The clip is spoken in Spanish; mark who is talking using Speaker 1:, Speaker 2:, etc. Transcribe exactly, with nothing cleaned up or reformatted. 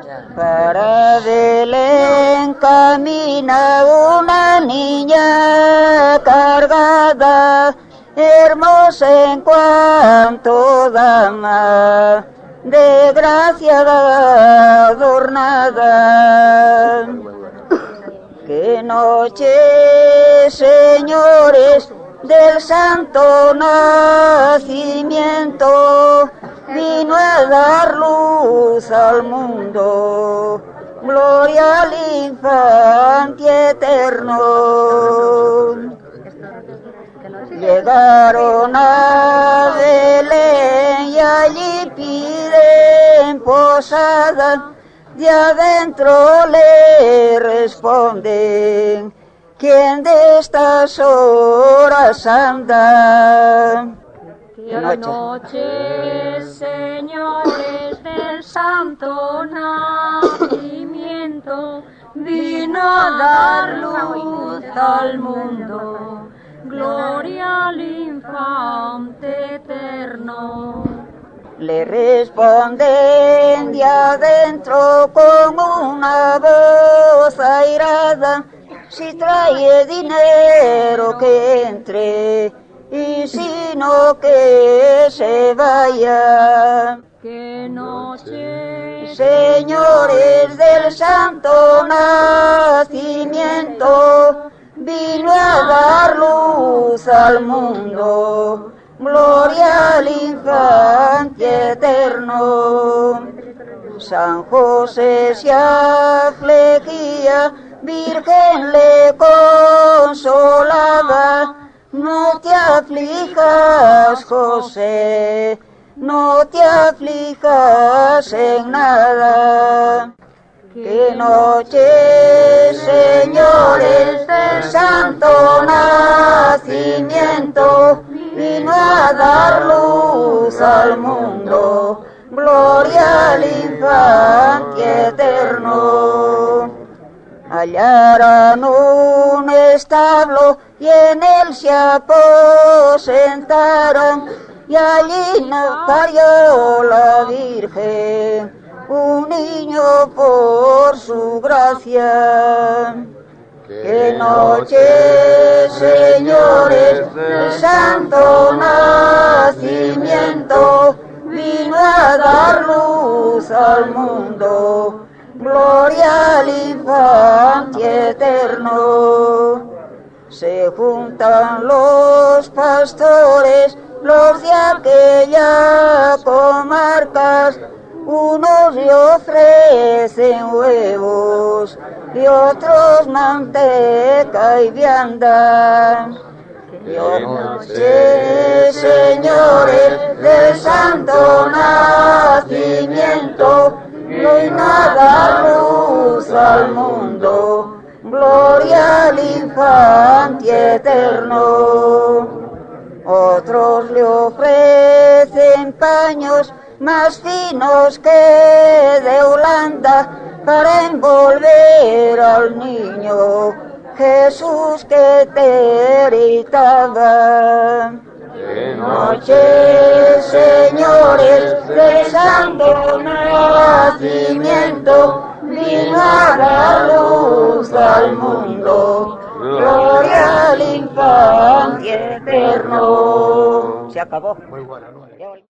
Speaker 1: Para Belén camina una niña cargada, hermosa en cuanto dama, de gracia adornada. Qué noche, señores, del santo nacimiento, vino a dar luz al mundo, gloria al infante eterno. Llegaron a Belén y allí piden posada, de adentro le responden: ¿quién de estas horas anda?
Speaker 2: Qué noche, señores, del santo nacimiento, vino a dar luz al mundo, gloria al infante eterno.
Speaker 1: Le responden de adentro con una voz airada: si trae dinero que entre, y si no que se vaya.
Speaker 2: Qué noche,
Speaker 1: señores, del santo nacimiento, vino a dar luz al mundo, gloria al infante eterno. San José se afligía, Virgen le consolaba: no te aflijas, José, no te aflijas en nada. Qué noche, señores, del santo nacimiento, vino a dar luz al mundo, gloria al infante eterno. Hallaron un establo y en él se aposentaron, y allí nos parió la Virgen un niño por su gracia. Qué noche, señores, del santo nacimiento, vino a dar luz al mundo, gloria al infante eterno. Se juntan los pastores, los de aquella comarcas, unos le ofrecen huevos y otros manteca y vianda. Qué noche, señores, del santo nacimiento, vino a dar luz al mundo, gloria al infante eterno. Otros le ofrecen paños más finos que de Holanda para envolver al niño Jesús que te gritaba. Qué noche, señores, del santo nacimiento, vino a dar luz al mundo, gloria al infante eterno. Se acabó. Muy buena, ¿no?